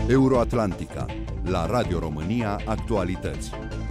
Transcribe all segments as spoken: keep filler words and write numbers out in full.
Euroatlantica, la Radio România Actualități.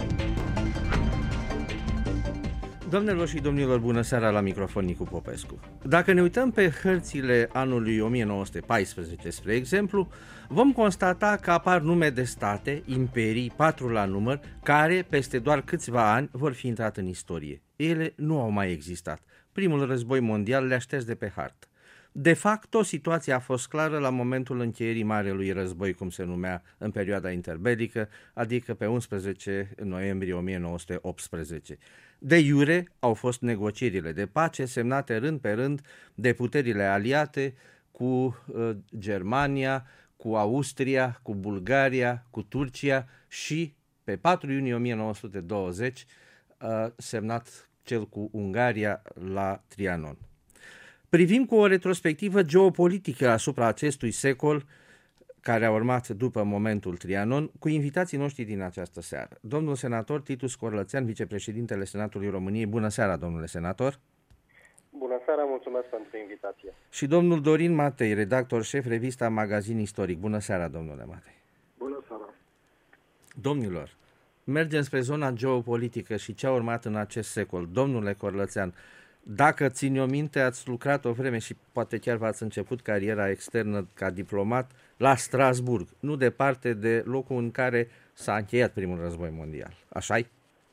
Doamnelor și domnilor, bună seara, la microfon Nicu Popescu. Dacă ne uităm pe hărțile anului o mie nouă sute paisprezece, spre exemplu, vom constata că apar nume de state, imperii, patru la număr, care, peste doar câțiva ani, vor fi intrat în istorie. Ele nu au mai existat. Primul război mondial le-a șters de pe hartă. De facto, situația a fost clară la momentul încheierii Marelui Război, cum se numea în perioada interbelică, adică pe unsprezece noiembrie o mie nouă sute optsprezece. De iure au fost negocierile de pace semnate rând pe rând de puterile aliate cu uh, Germania, cu Austria, cu Bulgaria, cu Turcia și pe patru iunie o mie nouă sute douăzeci uh, semnat cel cu Ungaria la Trianon. Privim cu o retrospectivă geopolitică asupra acestui secol care a urmat după momentul Trianon, cu invitații noștri din această seară. Domnul senator Titus Corlățean, vicepreședintele Senatului României. Bună seara, domnule senator! Bună seara, mulțumesc pentru invitație! Și domnul Dorin Matei, redactor șef revista Magazin Istoric. Bună seara, domnule Matei! Bună seara! Domnilor, mergem spre zona geopolitică și ce a urmat în acest secol. Domnule Corlățean, dacă țin-o minte, ați lucrat o vreme și poate chiar v-ați început cariera externă ca diplomat la Strasburg, nu departe de locul în care s-a încheiat primul război mondial. Așa-i?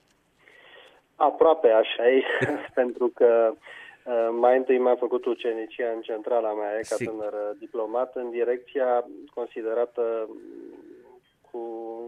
Aproape așa-i, pentru că mai întâi m-am făcut ucenicia în centrala mea ca Sigur. tânăr diplomat în direcția considerată cu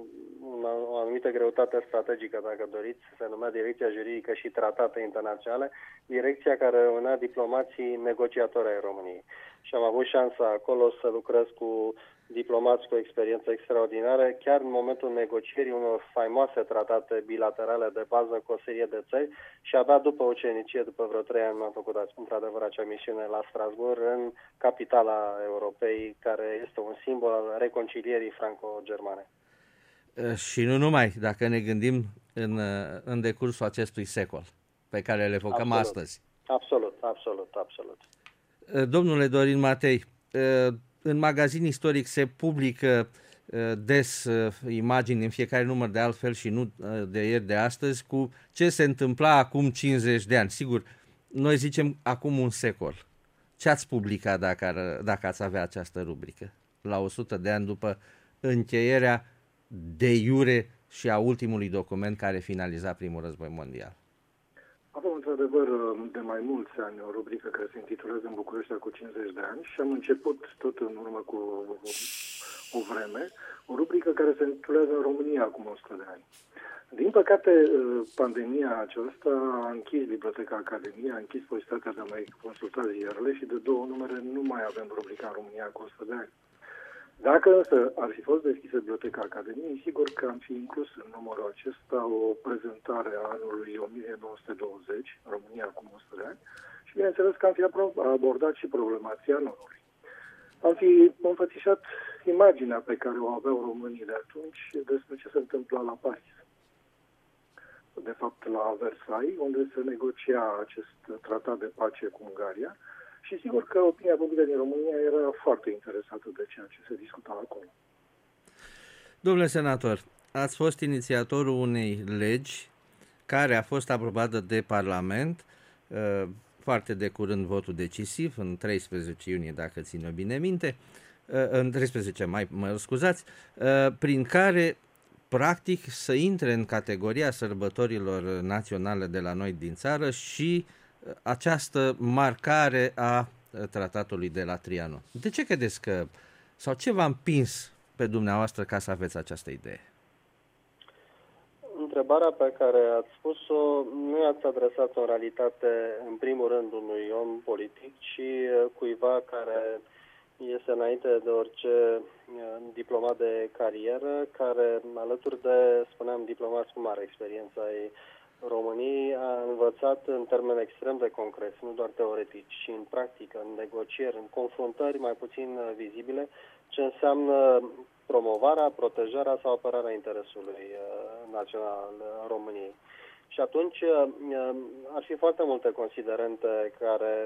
o anumită greutate strategică, dacă doriți, se numea Direcția Juridică și Tratate Internaționale, direcția care reunea diplomații negociatori ai României. Și am avut șansa acolo să lucrez cu diplomați cu experiență extraordinară, chiar în momentul negocierii unor faimoase tratate bilaterale de bază cu o serie de țări și abia după ucenicie, după vreo trei ani, m-am făcut într-adevăr acea misiune la Strasbourg, în capitala Europei, care este un simbol al reconcilierii franco-germane. Și nu numai, dacă ne gândim în, în decursul acestui secol pe care le evocăm absolut. astăzi. Absolut, absolut, absolut. Domnule Dorin Matei, în Magazin Istoric se publică des imagini în fiecare număr, de altfel și nu de ieri de astăzi, cu ce se întâmpla acum cincizeci de ani. Sigur, noi zicem acum un secol. Ce ați publica dacă, ar, dacă ați avea această rubrică la o sută de ani după încheierea de iure și a ultimului document care finaliza primul război mondial? Avem într-adevăr de mai mulți ani o rubrică care se intitulează În București cu cincizeci de ani și am început tot în urmă cu o vreme o rubrică care se intitulează În România acum o sută de ani. Din păcate, pandemia aceasta a închis Biblioteca Academiei, a închis posibilitatea de a mai consulta ziarele și de două numere nu mai avem rubrica În România cu o sută de ani. Dacă însă ar fi fost deschisă Biblioteca Academiei, sigur că am fi inclus în numărul acesta o prezentare a anului o mie nouă sute douăzeci, România acum o sută de ani, și bineînțeles că am fi abordat și problemația nonului. Am fi înfățișat imaginea pe care o aveau românii de atunci despre ce se întâmpla la Paris. De fapt, la Versailles, unde se negocia acest tratat de pace cu Ungaria, și sigur că opinia publică din România era foarte interesată de ceea ce se discuta acolo. Domnule senator, ați fost inițiatorul unei legi care a fost aprobată de Parlament, foarte de curând votul decisiv, în treisprezece iunie, dacă țin eu bine minte, în treisprezece mai, mă scuzați, prin care practic să intre în categoria sărbătorilor naționale de la noi din țară și această marcare a tratatului de la Trianon. De ce credeți că, sau ce v-a împins pe dumneavoastră ca să aveți această idee? Întrebarea pe care ați spus-o nu i-ați adresat în realitate în primul rând unui om politic, ci cuiva care este înainte de orice diplomat de carieră, care alături de, spuneam, diplomați cu mare experiență ai României, a învățat în termeni extrem de concreți, nu doar teoretici, ci în practică, în negocieri, în confruntări mai puțin vizibile, ce înseamnă promovarea, protejarea sau apărarea interesului național al României. Și atunci ar fi foarte multe considerente care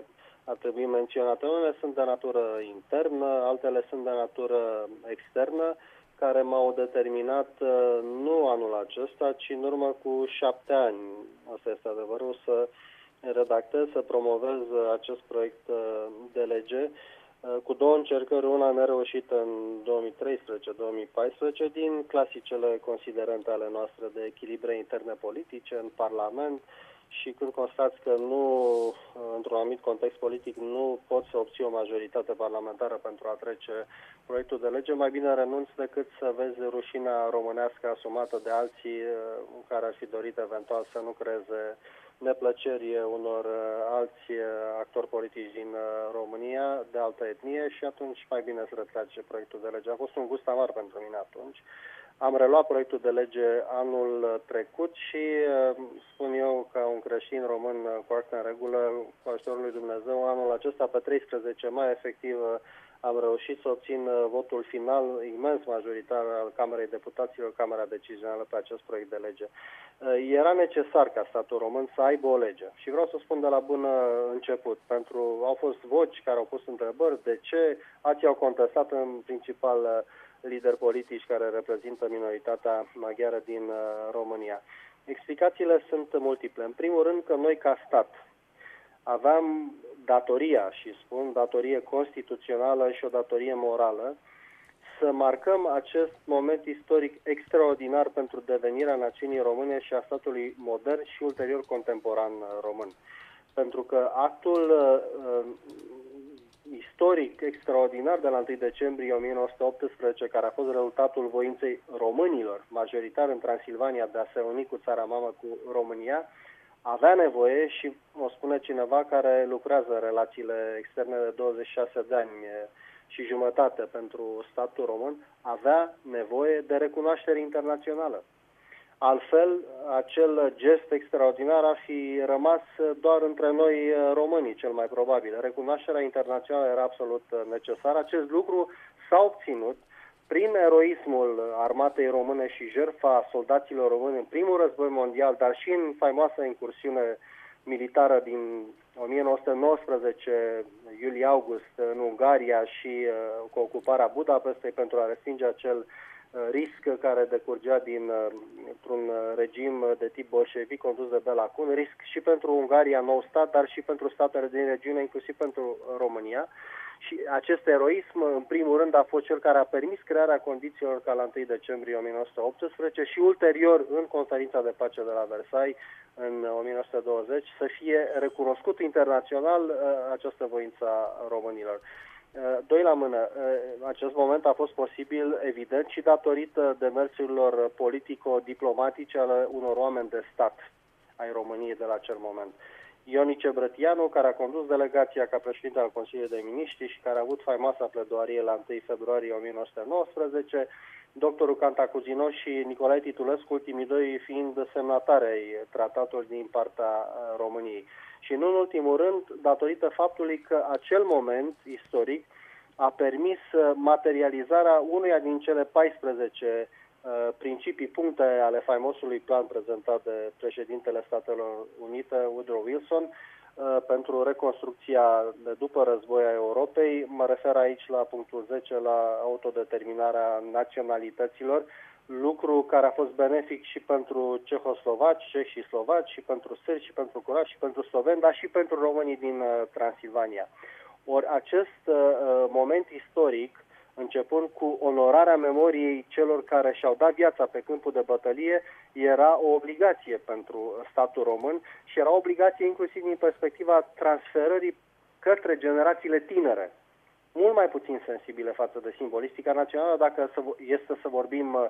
ar trebui menționate. Unele sunt de natură internă, altele sunt de natură externă, care m-au determinat nu anul acesta, ci în urmă cu șapte ani, asta este adevărul, să redactez, să promovez acest proiect de lege cu două încercări, una nereușită în două mii treisprezece două mii paisprezece, din clasicele considerente ale noastre de echilibre interne politice în Parlament, și când constați că nu, într-un anumit context politic, nu poți să obții o majoritate parlamentară pentru a trece proiectul de lege, mai bine renunți decât să vezi rușinea românească asumată de alții care ar fi dorit eventual să nu creeze neplăceri unor alți actori politici din România de altă etnie, și atunci mai bine să retrage proiectul de lege. A fost un gust amar pentru mine atunci. Am reluat proiectul de lege anul trecut și spun eu, ca un creștin român foarte în regulă, cu ajutorul lui Dumnezeu, anul acesta, pe treisprezece mai, efectiv, am reușit să obțin votul final imens majoritar al Camerei Deputaților, Camera Decizională, pe acest proiect de lege. Era necesar ca statul român să aibă o lege. Și vreau să spun de la bun început, pentru au fost voci care au pus întrebări de ce, alții au contestat, în principal lideri politici care reprezintă minoritatea maghiară din România. Explicațiile sunt multiple. În primul rând că noi, ca stat, aveam datoria, și spun datorie constituțională și o datorie morală, să marcăm acest moment istoric extraordinar pentru devenirea națiunii române și a statului modern și ulterior contemporan român. Pentru că actul uh, istoric extraordinar de la întâi decembrie o mie nouă sute optsprezece, care a fost rezultatul voinței românilor, majoritar în Transilvania, de a se uni cu țara mamă, cu România, avea nevoie, și o spune cineva care lucrează în relațiile externe de douăzeci și șase de ani și jumătate pentru statul român, avea nevoie de recunoaștere internațională. Altfel, acel gest extraordinar ar fi rămas doar între noi românii, cel mai probabil. Recunoașterea internațională era absolut necesară. Acest lucru s-a obținut prin eroismul armatei române și jertfa soldaților români în primul război mondial, dar și în faimoasa incursiune militară din o mie nouă sute nouăsprezece, iulie-august, în Ungaria, și uh, cu ocuparea Budapestei pentru a respinge acel uh, risc care decurgea dintr-un regim de tip bolșevic condus de Bela Kun, risc și pentru Ungaria, nou stat, dar și pentru statele din regiune, inclusiv pentru România. Și acest eroism, în primul rând, a fost cel care a permis crearea condițiilor ca la întâi decembrie o mie nouă sute optsprezece și ulterior în conferința de pace de la Versailles în o mie nouă sute douăzeci să fie recunoscut internațional această voință a românilor. Doi la mână, acest moment a fost posibil, evident, și datorită demersurilor politico-diplomatice ale unor oameni de stat ai României de la acel moment. Ionice Brătianu, care a condus delegația ca președinte al Consiliului de Miniștri și care a avut faimoasa pledoarie la întâi februarie o mie nouă sute nouăsprezece, doctorul Cantacuzino și Nicolae Titulescu, ultimii doi fiind semnatari ai tratatului din partea României. Și nu în ultimul rând, datorită faptului că acel moment istoric a permis materializarea unuia din cele paisprezece principii, puncte ale faimosului plan prezentat de președintele Statelor Unite, Woodrow Wilson, pentru reconstrucția de după război a Europei. Mă refer aici la punctul zece, la autodeterminarea naționalităților, lucru care a fost benefic și pentru cehoslovaci, cehi și slovaci, și pentru sârbi, și pentru croați, și pentru sloveni, dar și pentru românii din Transilvania. Ori acest moment istoric, începând cu onorarea memoriei celor care și-au dat viața pe câmpul de bătălie, era o obligație pentru statul român și era o obligație inclusiv din perspectiva transferării către generațiile tinere, mult mai puțin sensibile față de simbolistica națională, dacă este să vorbim uh,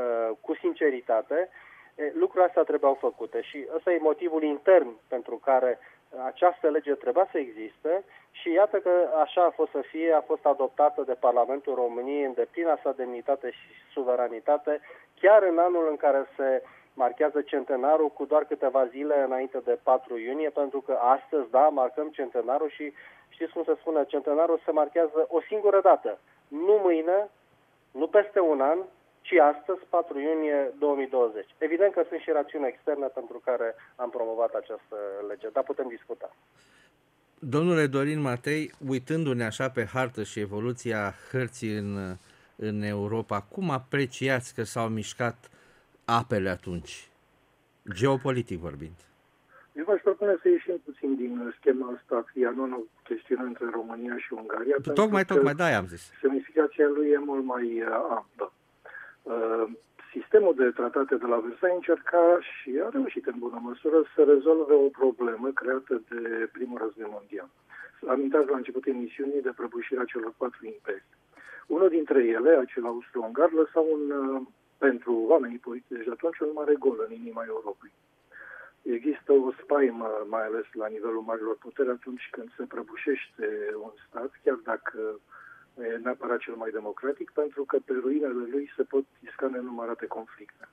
cu sinceritate. Lucrurile astea trebuiau făcute și ăsta e motivul intern pentru care această lege trebuia să existe și iată că așa a fost să fie, a fost adoptată de Parlamentul României în deplina sa demnitate și suveranitate, chiar în anul în care se marchează centenarul, cu doar câteva zile înainte de patru iunie, pentru că astăzi, da, marcăm centenarul și știți cum se spune, centenarul se marchează o singură dată, nu mâine, nu peste un an, ci astăzi, patru iunie două mii douăzeci. Evident că sunt și rațiuni externe pentru care am promovat această lege, dar putem discuta. Domnule Dorin Matei, uitându-ne așa pe hartă și evoluția hărții în, în Europa, cum apreciați că s-au mișcat apele atunci, geopolitic vorbind? Eu v-aș propune să ieșim puțin din schema asta Trianon, chestiune între România și Ungaria. Tocmai, tocmai, da, am zis. Semnificația lui e mult mai amplă. Sistemul de tratate de la Versailles încerca și a reușit în bună măsură să rezolve o problemă creată de primul război mondial. Amintați la început emisiunii de prăbușirea celor patru imperii. Unul dintre ele, acel austro-ungar, lăsa un, pentru oamenii politici de atunci, un mare gol în inima Europei. Există o spaimă, mai ales la nivelul marilor puteri, atunci când se prăbușește un stat, chiar dacă e neapărat cel mai democratic, pentru că pe ruinele lui se pot isca nenumărate conflicte.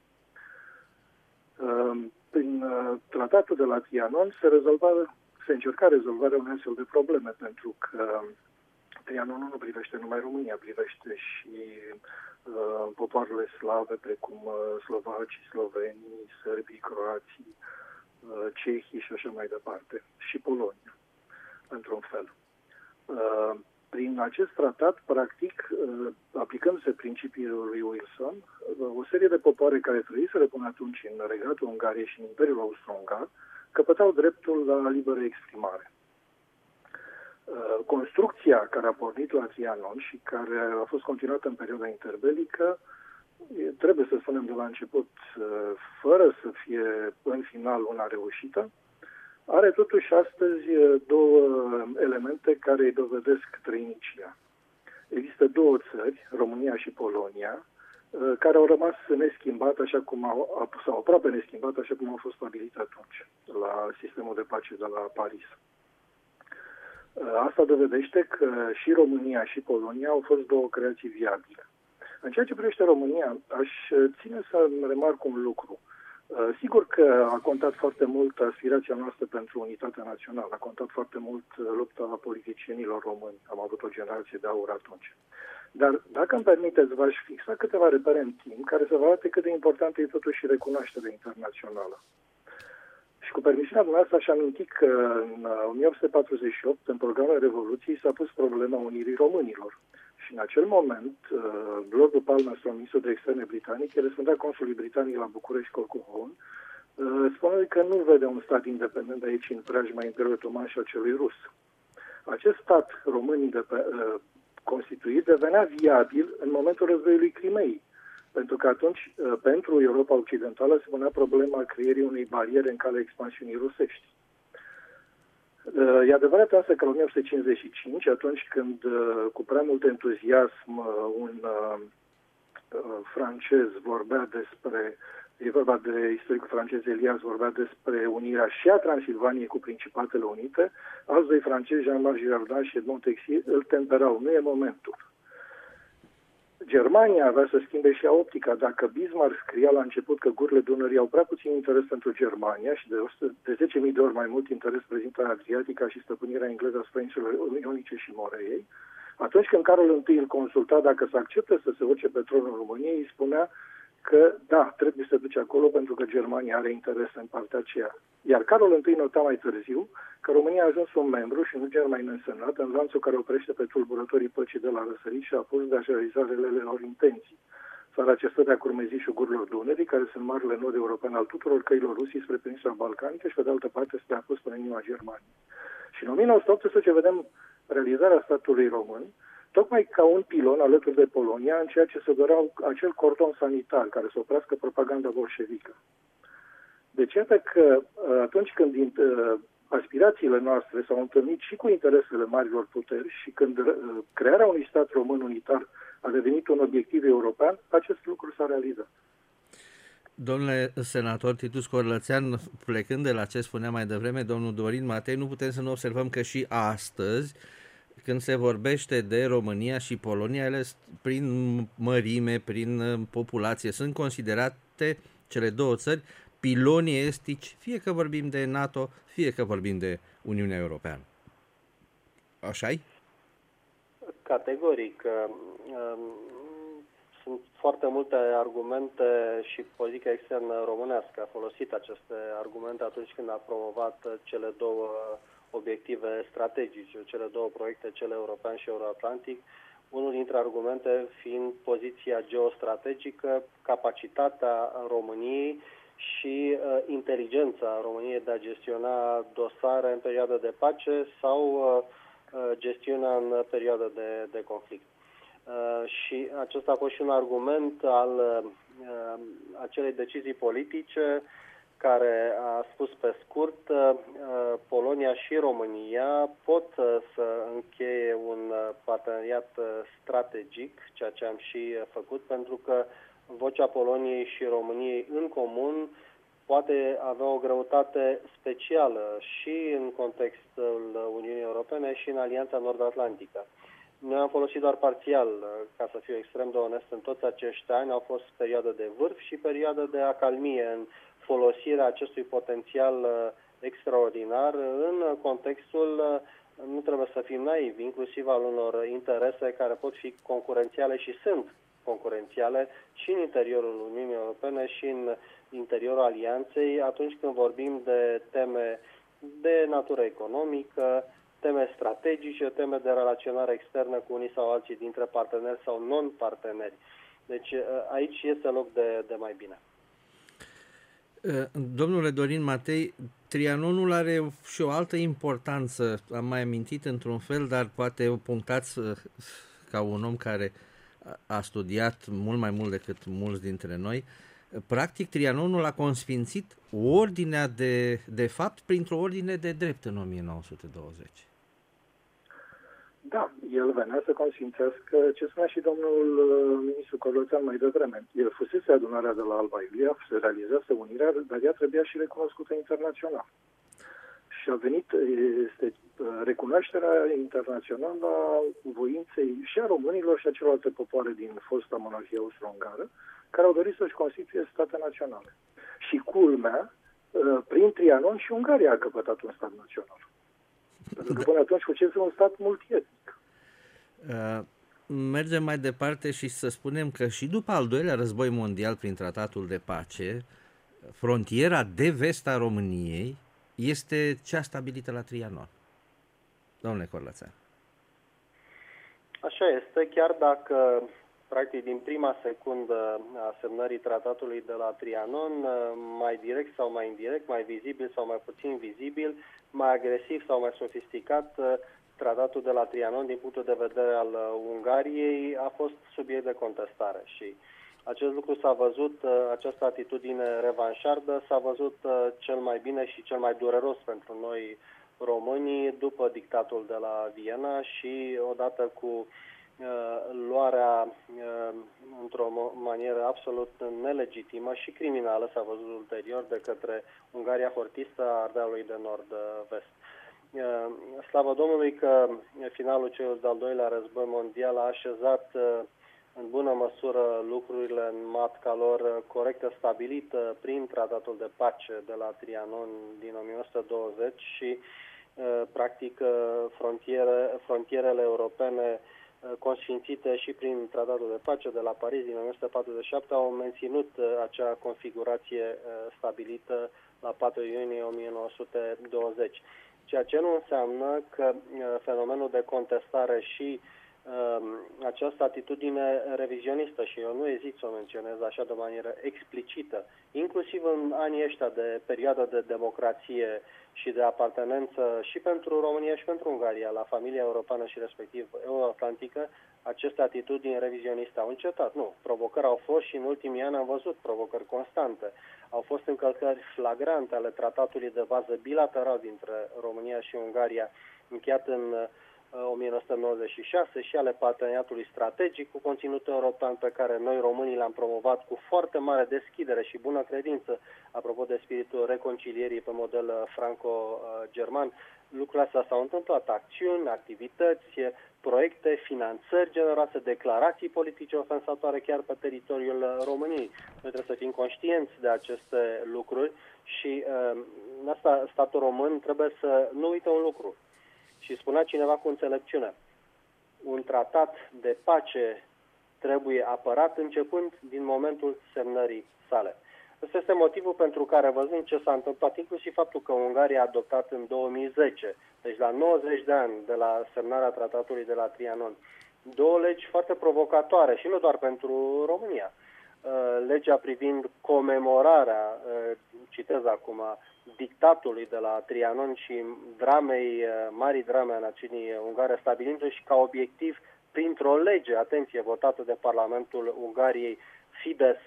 Prin tratatul de la Trianon se, rezolva, se încerca rezolvarea unei astfel de probleme, pentru că Trianon nu privește numai România, privește și uh, popoarele slave, precum uh, slovacii, slovenii, sărbii, croații, uh, cehii și așa mai departe, și Polonia, într-un fel. Uh, Prin acest tratat, practic, aplicându-se principiul lui Wilson, o serie de popoare care trăiseră până atunci în Regatul Ungariei și în Imperiul Austro-Ungar căpătau dreptul la liberă exprimare. Construcția care a pornit la Trianon și care a fost continuată în perioada interbelică, trebuie să spunem de la început, fără să fie în final una reușită, are totuși astăzi două elemente care îi dovedesc trăinicia. Există două țări, România și Polonia, care au rămas neschimbate, așa cum au, sau aproape neschimbate, așa cum au fost stabilite atunci, la sistemul de pace de la Paris. Asta dovedește că și România și Polonia au fost două creații viabile. În ceea ce privește România, aș ține să remarc un lucru. Sigur că a contat foarte mult aspirația noastră pentru unitatea națională, a contat foarte mult lupta politicienilor români. Am avut o generație de aur atunci. Dar, dacă îmi permiteți, v-aș fixa câteva repere în timp care să vă arate cât de importantă e totuși recunoașterea internațională. Și cu permisiunea dumneavoastră aș aminti că în o mie opt sute patruzeci și opt, în programul Revoluției, s-a pus problema unirii românilor. Și în acel moment, Lordul Palmerston, ministrul de externe britanic, el răspundea consulului britanic la București, Colquhoun, spunând că nu vede un stat independent aici în preajma Imperiului Otoman și a celui rus. Acest stat român de pe, constituit devenea viabil în momentul războiului Crimei, pentru că atunci, pentru Europa Occidentală, se punea problema creierii unei bariere în calea expansiunii rusești. E adevărat însă că în o mie opt sute cincizeci și cinci, atunci când cu prea mult entuziasm un francez vorbea despre, e vorba de istoricul francez Elias, vorbea despre unirea și a Transilvaniei cu Principatele Unite, alți doi francezi, Jean-Marc Girardin și Edmond Texier, îl temperau. Nu e momentul. Germania avea să schimbe și a optica. Dacă Bismarck scria la început că gurile Dunării au prea puțin interes pentru Germania și de, de zece mii de ori mai mult interes prezintă Adriatica și stăpânirea engleză asupra insulelor Ionice și Moreei, atunci când Carol I îl consulta dacă să accepte să se urce pe tronul României, îi spunea că da, trebuie să duce acolo pentru că Germania are interes în partea aceea. Iar Carol I nota mai târziu că România a ajuns un membru și nu german însemnat în lanțul care oprește pe tulburătorii păcii de la răsărit și a pus de a realiza relele lor intenții. Țara acesta de-a curmezișul gurilor Dunării, care sunt marile nod europene al tuturor căilor Rusiei spre peninsula balcanică și pe de altă parte se a pus până în inima Germaniei. Și în o mie nouă sute optsprezece vedem realizarea statului român tocmai ca un pilon alături de Polonia în ceea ce se dorea acel cordon sanitar care să oprească propaganda bolșevică. Deci iată că atunci când aspirațiile noastre s-au întâlnit și cu interesele marilor puteri și când crearea unui stat român unitar a devenit un obiectiv european, acest lucru s-a realizat. Domnule senator Titus Corlățean, plecând de la ce spunea mai devreme domnul Dorin Matei, nu putem să nu observăm că și astăzi, când se vorbește de România și Polonia, ele prin mărime, prin populație, sunt considerate cele două țări pilonii estici, fie că vorbim de NATO, fie că vorbim de Uniunea Europeană. Așa-i? Categoric. Sunt foarte multe argumente și politica externă românească a folosit aceste argumente atunci când a promovat cele două obiective strategice, cele două proiecte, cel european și euroatlantic, unul dintre argumente fiind poziția geostrategică, capacitatea României și uh, inteligența României de a gestiona dosare în perioadă de pace sau uh, gestiunea în perioadă de, de conflict. Uh, și acesta a fost și un argument al uh, acelei decizii politice care a spus pe scurt, uh, Polonia și România pot uh, să încheie un uh, parteneriat uh, strategic, ceea ce am și uh, făcut, pentru că vocea Poloniei și României în comun poate avea o greutate specială și în contextul Uniunii Europene și în Alianța Nord-Atlantică. Noi am folosit doar parțial, ca să fiu extrem de onest, în toți acești ani au fost perioadă de vârf și perioadă de acalmie în folosirea acestui potențial extraordinar în contextul, nu trebuie să fim naivi, inclusiv al unor interese care pot fi concurențiale și sunt concurențiale și în interiorul Uniunii Europene și în interiorul alianței atunci când vorbim de teme de natură economică, teme strategice, teme de relaționare externă cu unii sau alții dintre parteneri sau non-parteneri. Deci aici este loc de, de mai bine. Domnule Dorin Matei, Trianonul are și o altă importanță, am mai amintit într-un fel, dar poate o punctați ca un om care a studiat mult mai mult decât mulți dintre noi. Practic, Trianonul a consfințit ordinea de, de fapt printr-o ordine de drept în o mie nouă sute douăzeci. Da, el venea să consfințească ce spunea și domnul ministru Corlățean mai devreme. El fusese adunarea de la Alba Iulia, se realizase unirea, dar ea trebuia și recunoscută internațional. Și a venit este recunoașterea internațională a voinței și a românilor și a celorlalte popoare din fosta monarhie austro-ungară, care au dorit să-și constituie state naționale. Și culmea, prin Trianon și Ungaria a căpătat un stat național. Pentru că până atunci fusese un stat multietnic. Uh, mergem mai departe și să spunem că și după al doilea război mondial prin tratatul de pace, frontiera de vest a României este cea stabilită la Trianon. Domnule Corlățean. Așa este, chiar dacă practic din prima secundă a semnării tratatului de la Trianon, mai direct sau mai indirect, mai vizibil sau mai puțin vizibil, mai agresiv sau mai sofisticat, tratatul de la Trianon din punctul de vedere al Ungariei a fost subiect de contestare și acest lucru s-a văzut, această atitudine revanșardă s-a văzut cel mai bine și cel mai dureros pentru noi românii după dictatul de la Viena și odată cu luarea într-o manieră absolut nelegitimă și criminală, s-a văzut ulterior, de către Ungaria hortistă a Ardealului de Nord-Vest. Slavă Domnului că finalul celui de-al doilea război mondial a așezat în bună măsură lucrurile în matca lor corectă, stabilită prin tratatul de pace de la Trianon din o mie nouă sute douăzeci și practic frontiere, frontierele europene consfințite și prin tratatul de pace de la Paris din o mie nouă sute patruzeci și șapte au menținut acea configurație stabilită la patru iunie o mie nouă sute douăzeci. Ceea ce nu înseamnă că fenomenul de contestare și această atitudine revizionistă, și eu nu ezit să o menționez așa de manieră explicită, inclusiv în anii ăștia de perioadă de democrație și de apartenență și pentru România și pentru Ungaria la familia europeană și respectiv euroatlantică, aceste atitudini revizioniste au încetat. Nu, provocări au fost și în ultimii ani am văzut provocări constante. Au fost încălcări flagrante ale tratatului de bază bilateral dintre România și Ungaria, încheiat în o mie nouă sute nouăzeci și șase, și ale parteneriatului strategic cu conținut european pe care noi românii l-am promovat cu foarte mare deschidere și bună credință, apropo de spiritul reconcilierii pe model franco-german. Lucrurile astea s-au întâmplat, acțiuni, activități, proiecte, finanțări generoase, declarații politice ofensatoare chiar pe teritoriul României. Noi trebuie să fim conștienți de aceste lucruri și în asta statul român trebuie să nu uite un lucru. Și spunea cineva cu înțelepciune, un tratat de pace trebuie apărat începând din momentul semnării sale. Ăsta este motivul pentru care, văzând ce s-a întâmplat, inclusiv faptul că Ungaria a adoptat în două mii zece, deci la nouăzeci de ani de la semnarea tratatului de la Trianon, două legi foarte provocatoare și nu doar pentru România. Legea privind comemorarea, citez acum, dictatului de la Trianon și dramei, marii drame a națiunii ungare, stabilindu-și ca obiectiv printr-o lege, atenție, votată de Parlamentul Ungariei, Fidesz,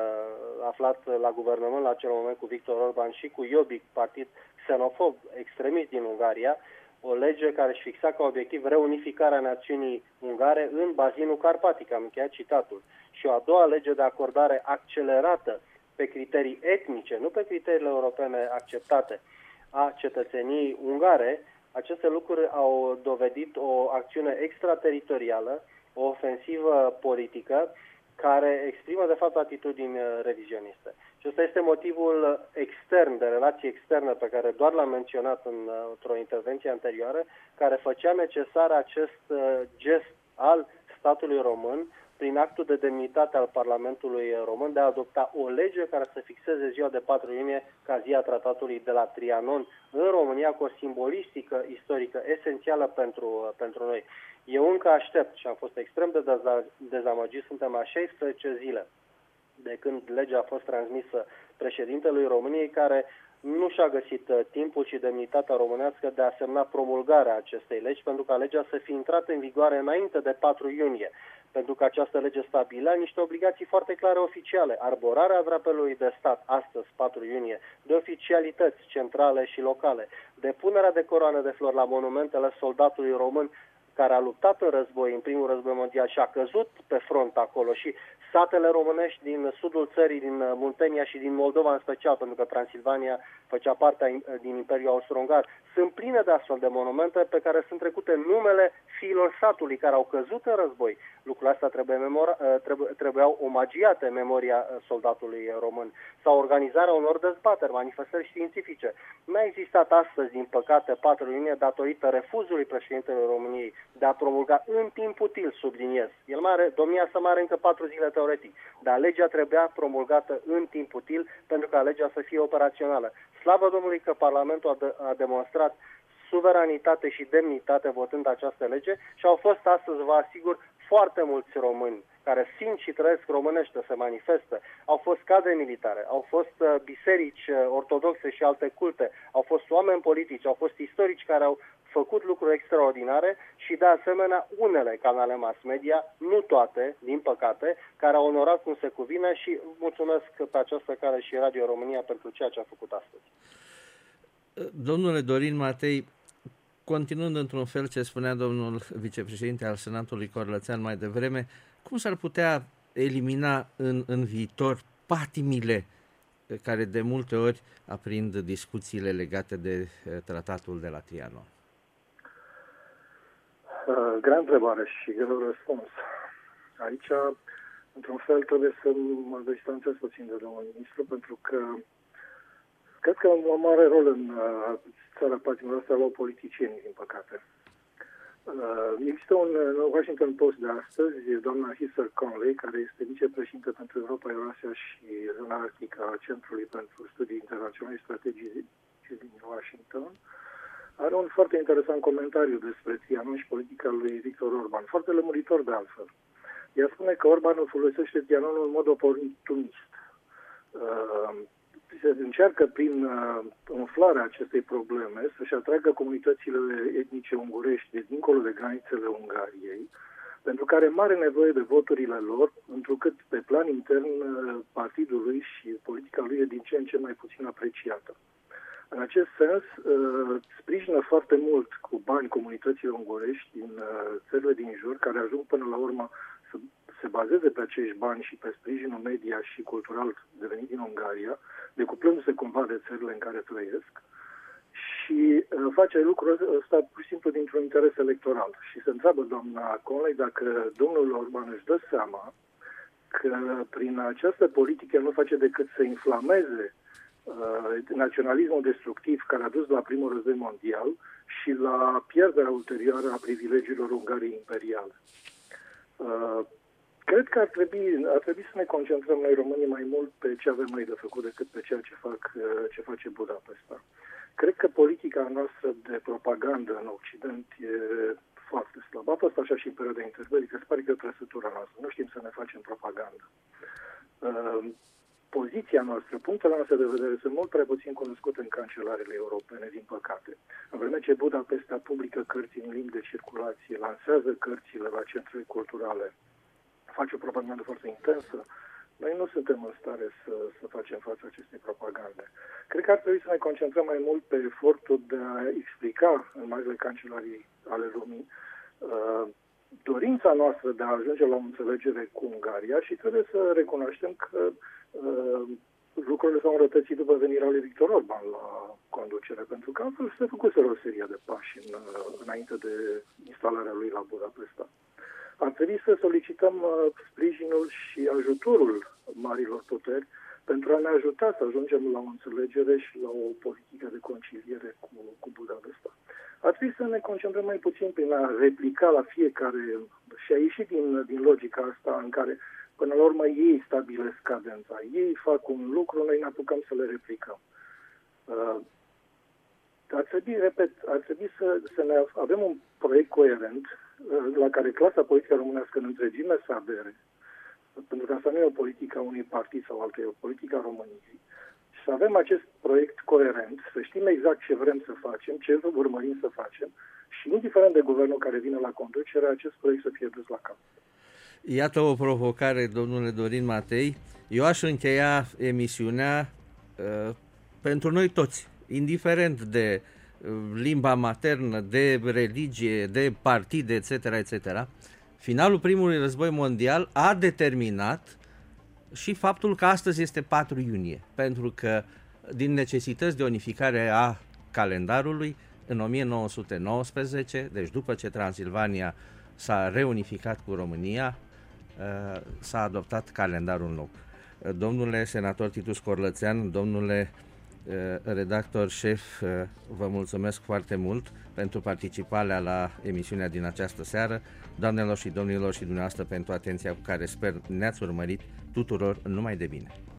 aflat la guvernământ la acel moment cu Viktor Orban și cu Jobbik, partid xenofob extremist din Ungaria, o lege care își fixa ca obiectiv reunificarea națiunii ungare în bazinul carpatic, am încheiat citatul. Și o a doua lege de acordare accelerată pe criterii etnice, nu pe criteriile europene acceptate, a cetățeniei ungare. Aceste lucruri au dovedit o acțiune extrateritorială, o ofensivă politică, care exprimă, de fapt, atitudini revizioniste. Și ăsta este motivul extern, de relație externă, pe care doar l-am menționat în, într-o intervenție anterioară, care făcea necesar acest gest al statului român, prin actul de demnitate al Parlamentului Român, de a adopta o lege care să fixeze ziua de patru iunie ca zi a tratatului de la Trianon în România, cu o simbolistică istorică esențială pentru, pentru noi. Eu încă aștept și am fost extrem de dezamăgit, suntem a șaisprezece zile de când legea a fost transmisă președintelui României, care nu și-a găsit timpul și demnitatea românească de a semna promulgarea acestei legi, pentru ca legea să fie intrată în vigoare înainte de patru iunie. Pentru că această lege stabilea niște obligații foarte clare oficiale. Arborarea drapelului de stat, astăzi, patru iunie, de oficialități centrale și locale, depunerea de coroane de flori la monumentele soldatului român care a luptat în război, în primul război mondial și a căzut pe front acolo, și satele românești din sudul țării, din Muntenia și din Moldova în special, pentru că Transilvania făcea parte din Imperiul Austro-Ungar, sunt pline de astfel de monumente pe care sunt trecute numele fiilor satului care au căzut în război. Lucrurile astea trebuie memora, trebuie, trebuiau omagiate în memoria soldatului român. Sau organizarea unor dezbateri, manifestări științifice. Nu a existat astăzi, din păcate, patru iunie, datorită refuzului președintelui României de a promulga în timp util, subliniez. El mare, domnia sa mare încă patru zile teoretic, dar legea trebuia promulgată în timp util pentru ca legea să fie operațională. Slavă Domnului că Parlamentul a, de, a demonstrat suveranitate și demnitate votând această lege și au fost astăzi, vă asigur, foarte mulți români care simt și trăiesc românește, se manifestă. Au fost cadre militare, au fost uh, biserici uh, ortodoxe și alte culte, au fost oameni politici, au fost istorici care au făcut lucruri extraordinare și, de asemenea, unele canale mass media, nu toate, din păcate, care au onorat cum se cuvine, și mulțumesc pe această cale și Radio România pentru ceea ce a făcut astăzi. Domnule Dorin Matei, continuând într-un fel ce spunea domnul vicepreședinte al Senatului Corlățean mai devreme, cum s-ar putea elimina în, în viitor patimile care de multe ori aprind discuțiile legate de tratatul de la Trianon? Uh, grea întrebare și greu răspuns. Aici, într-un fel, trebuie să mă distanțez puțin de domnul ministru, pentru că cred că un mare rol în uh, țara patimilor astea luau politicienii, din păcate. Uh, există un uh, Washington Post de astăzi, doamna Heather Conley, care este vicepreședinte pentru Europa, Eurasia și zona arctică a Centrului pentru Studii Internaționale și Strategii din Washington, are un foarte interesant comentariu despre Trianon și politica lui Viktor Orban, foarte lămuritor de altfel. Ea spune că Orban folosește Trianonul în mod oportunist. Uh, se încearcă prin uh, umflarea acestei probleme să-și atragă comunitățile etnice ungurești de dincolo de granițele Ungariei, pentru care are mare nevoie de voturile lor, întrucât pe plan intern uh, partidul lui și politica lui e din ce în ce mai puțin apreciată. În acest sens, uh, sprijină foarte mult cu bani comunitățile ungurești din uh, țările din jur, care ajung până la urmă să se bazeze pe acești bani și pe sprijinul media și cultural devenit din Ungaria, decuplându-se cumva de țările în care trăiesc, și uh, face lucrul ăsta pur și simplu dintr-un interes electoral. Și se întreabă doamna Conley dacă domnul Orban își dă seama că prin această politică nu face decât să inflameze naționalismul destructiv care a dus la primul război mondial și la pierderea ulterioară a privilegiilor Ungariei imperiale. Cred că ar trebui, ar trebui să ne concentrăm noi românii mai mult pe ce avem noi de făcut decât pe ceea ce, fac, ce face Budapesta. Cred că politica noastră de propagandă în Occident e foarte slabă. A fost așa și în perioada interbelică, că se pare că e o trăsătură noastră. Nu știm să ne facem propagandă. Uh, poziția noastră, punctele noastre de vedere sunt mult prea puțin cunoscute în cancelarele europene, din păcate. În vreme ce Budapesta publică cărți în limbi de circulație, lansează cărțile la centrele culturale, face o propagandă foarte intensă, noi nu suntem în stare să, să facem față acestei propagande. Cred că ar trebui să ne concentrăm mai mult pe efortul de a explica în marile cancelarii ale lumii uh, dorința noastră de a ajunge la o înțelegere cu Ungaria și trebuie să recunoaștem că uh, lucrurile s-au înrătățit după venirea lui Victor Orban la conducere, pentru că altfel se făcuseră o serie de pași în, uh, înainte de instalarea lui la Budapesta. Ar trebui să solicităm uh, sprijinul și ajutorul marilor puteri pentru a ne ajuta să ajungem la o înțelegere și la o politică de conciliere cu, cu Budapesta. Ar trebui să ne concentrăm mai puțin prin a replica la fiecare și a ieși din, din logica asta în care până la urmă ei stabilesc cadența. Ei fac un lucru, noi ne apucăm să le replicăm. Uh, ar trebui, repet, ar trebui să, să ne avem un proiect coerent la care clasa politică românească în întregime să adere, pentru că asta nu e o politică a unui partid sau altul, e o politică a României. Și să avem acest proiect coerent, să știm exact ce vrem să facem, ce urmărim să facem și, indiferent de guvernul care vine la conducere, acest proiect să fie dus la cap. Iată o provocare, domnule Dorin Matei. Eu aș încheia emisiunea uh, pentru noi toți, indiferent de limba maternă, de religie, de partide, et cetera, et cetera. Finalul primului război mondial a determinat și faptul că astăzi este patru iunie, pentru că din necesități de unificare a calendarului, în o mie nouă sute nouăsprezece, deci după ce Transilvania s-a reunificat cu România, s-a adoptat calendarul nou. Domnule senator Titus Corlățean, domnule redactor șef, vă mulțumesc foarte mult pentru participarea la emisiunea din această seară. Doamnelor și domnilor și dumneavoastră pentru atenția cu care sper ne-ați urmărit, tuturor numai de bine.